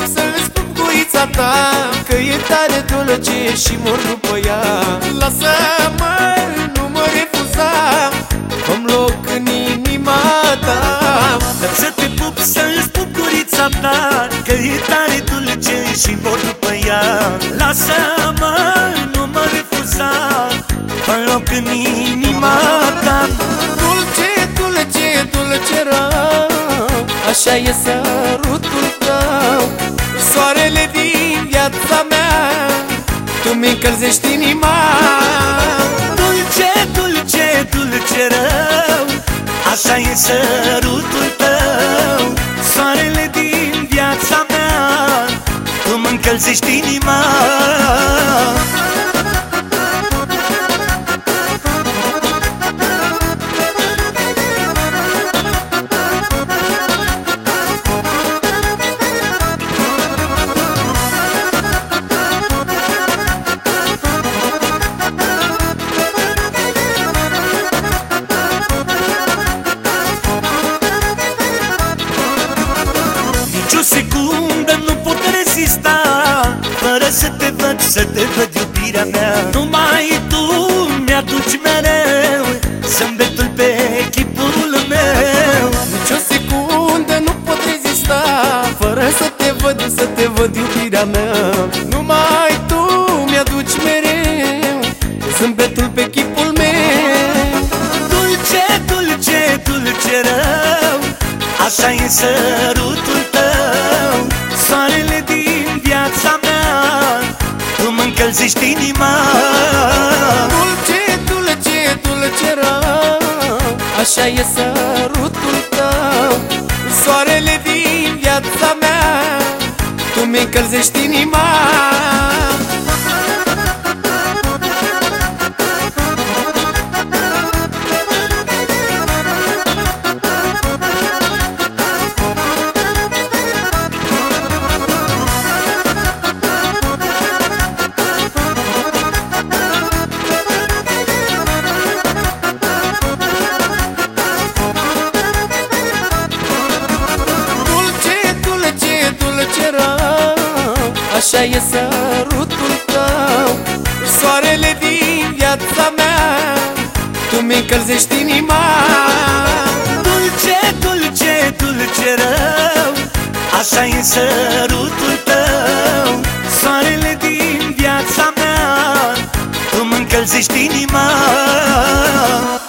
să-mi spun gurița ta că e tare dulce și mor după ea. Lasă-mă, nu mă refuza, fă-mi loc în inima ta. Să te pup, să-mi spun gurița ta că e tare dulce și mor după ea. Lasă-mă, nu mă refuza, fă-mi loc în inima ta. Dulce, dulce, dulce rău, așa e sărutul tău. Soarele din viața mea, tu mi încălzești inima. Dulce, dulce, dulce rău, așa e sărutul tău. Soarele din viața mea, tu mă încălzești inima. Nici o secundă nu pot rezista fără să te văd, să te văd, iubirea mea. Numai tu mi-aduci mereu zâmbetul pe chipul meu. Nici o secundă nu pot rezista fără să te văd, să te văd, iubirea mea. Numai tu mi-aduci mereu zâmbetul pe chipul meu. Dulce, dulce, dulce rău, așa e sărutul tău. Soarele din viața mea, tu mă încălzești inima. Dulce, dulce, dulce rău, așa e sărutul tău. Soarele din viața mea, tu mi încălzești inima. Așa e sărutul tău, soarele din viața mea, tu mi încălzești inima. Dulce, dulce, dulce rău, așa e sărutul tău. Soarele din viața mea, tu mă încălzești inima.